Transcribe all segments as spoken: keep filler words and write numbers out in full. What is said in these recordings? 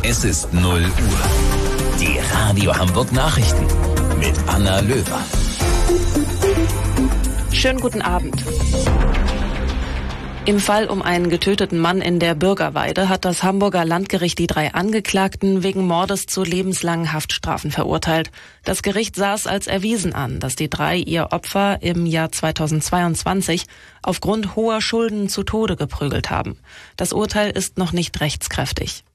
Es ist null Uhr. Die Radio Hamburg Nachrichten mit Anna Löwer. Schönen guten Abend. Im Fall um einen getöteten Mann in der Bürgerweide hat das Hamburger Landgericht die drei Angeklagten wegen Mordes zu lebenslangen Haftstrafen verurteilt. Das Gericht sah es als erwiesen an, dass die drei ihr Opfer im Jahr zweitausendzweiundzwanzig aufgrund hoher Schulden zu Tode geprügelt haben. Das Urteil ist noch nicht rechtskräftig.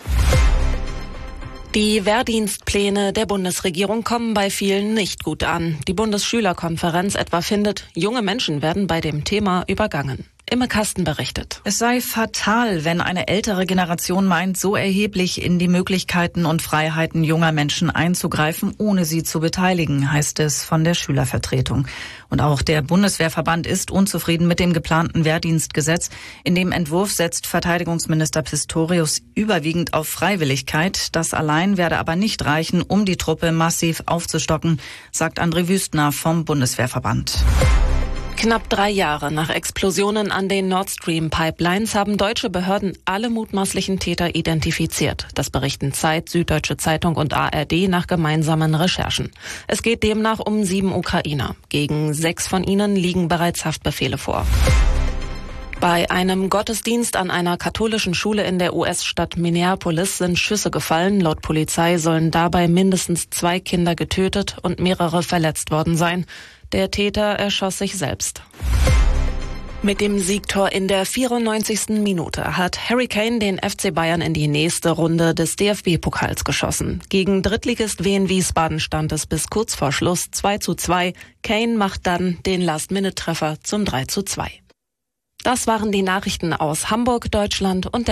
Die Wehrdienstpläne der Bundesregierung kommen bei vielen nicht gut an. Die Bundesschülerkonferenz etwa findet, junge Menschen werden bei dem Thema übergangen. Imme Kasten berichtet. Es sei fatal, wenn eine ältere Generation meint, so erheblich in die Möglichkeiten und Freiheiten junger Menschen einzugreifen, ohne sie zu beteiligen, heißt es von der Schülervertretung. Und auch der Bundeswehrverband ist unzufrieden mit dem geplanten Wehrdienstgesetz. In dem Entwurf setzt Verteidigungsminister Pistorius überwiegend auf Freiwilligkeit. Das allein werde aber nicht reichen, um die Truppe massiv aufzustocken, sagt André Wüstner vom Bundeswehrverband. Knapp drei Jahre nach Explosionen an den Nord Stream Pipelines haben deutsche Behörden alle mutmaßlichen Täter identifiziert. Das berichten Zeit, Süddeutsche Zeitung und A R D nach gemeinsamen Recherchen. Es geht demnach um sieben Ukrainer. Gegen sechs von ihnen liegen bereits Haftbefehle vor. Bei einem Gottesdienst an einer katholischen Schule in der U S-Stadt Minneapolis sind Schüsse gefallen. Laut Polizei sollen dabei mindestens zwei Kinder getötet und mehrere verletzt worden sein. Der Täter erschoss sich selbst. Mit dem Siegtor in der vierundneunzigsten Minute hat Harry Kane den F C Bayern in die nächste Runde des D F B-Pokals geschossen. Gegen Drittligist Wien Wiesbaden stand es bis kurz vor Schluss zwei zu zwei. Kane macht dann den Last-Minute-Treffer zum drei zu zwei. Das waren die Nachrichten aus Hamburg, Deutschland und der